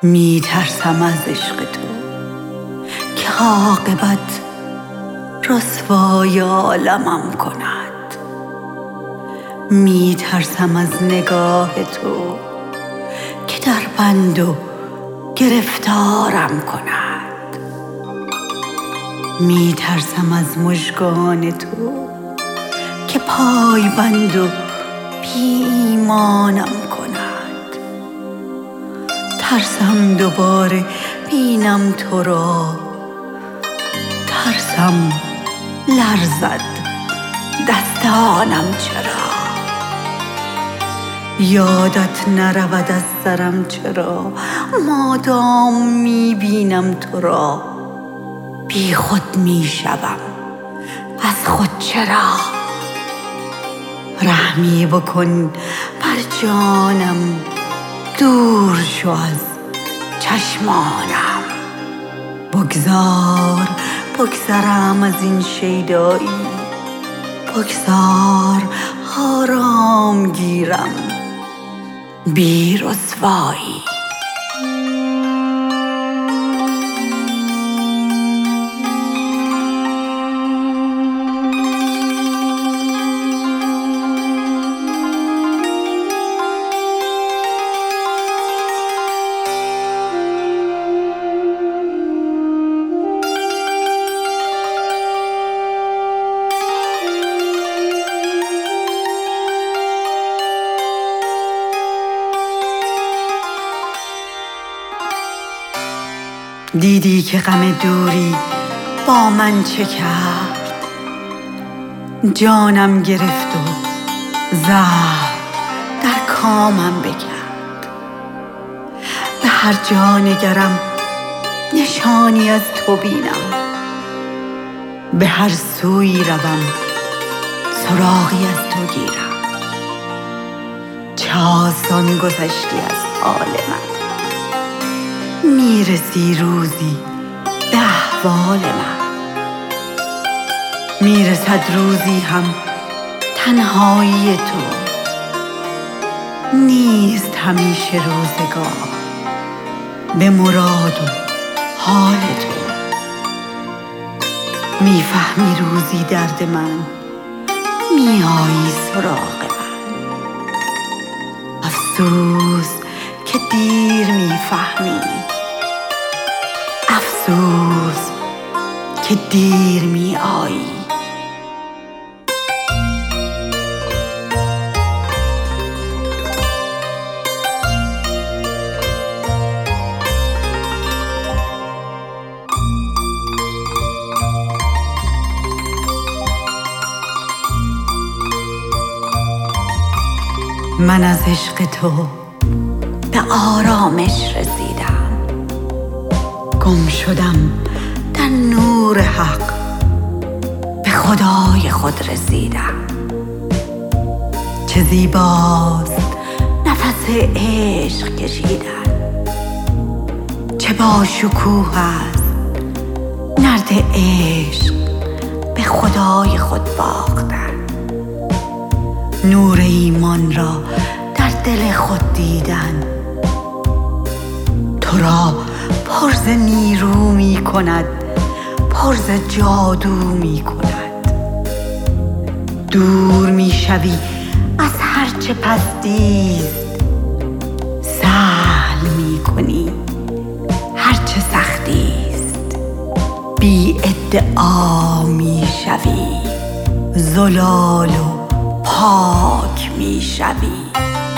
می ترسم از عشق تو که عاقبت رسوای عالمم کند. می ترسم از نگاه تو که در بند و گرفتارم کند. می ترسم از مژگان تو که پای بند و بی ایمانم کند. ترسم دوباره بینم تو را، ترسم لرزد دستانم چرا. یادت نرود از سرم چرا، مادام می بینم تو را. بی خود می شوم از خود چرا. رحمی بکن بر جانم، دور شو از چشمانم. بگذار بگذرم از این شیدایی، بگذار آرام گیرم بی رسوایی. دیدی که غم دوری با من چه کرد، جانم گرفت و زهر در کامم بکرد. به هر جا نگرم نشانی از تو بینم، به هر سوی روم سراغی از تو گیرم. چه آسان گذشتی از حال من، میرسی روزی به احوال من. میرسد روزی هم تنهایی تو، نیست همیشه روزگار به مراد و حال تو. میفهمی روزی درد من، میایی سراغ من. افسوس که دیر میفهمی، افسوس که دیر می آیی. من از عشق تو به آرامش رسیدم، گم شدم در نور حق، به خدای خود رسیدم. چه زیباست نفس عشق کشیدن، چه با شکوه است نرد عشق به خدای خود باختن. نور ایمان را در دل خود دیدن، تو را پر ز نیرو می کند، پر ز جادو می کند. دور می شوی از هرچه پستیست، سهل می کنی هرچه سختیست. بی ادعا می شوی، زلال و پاک می شوی.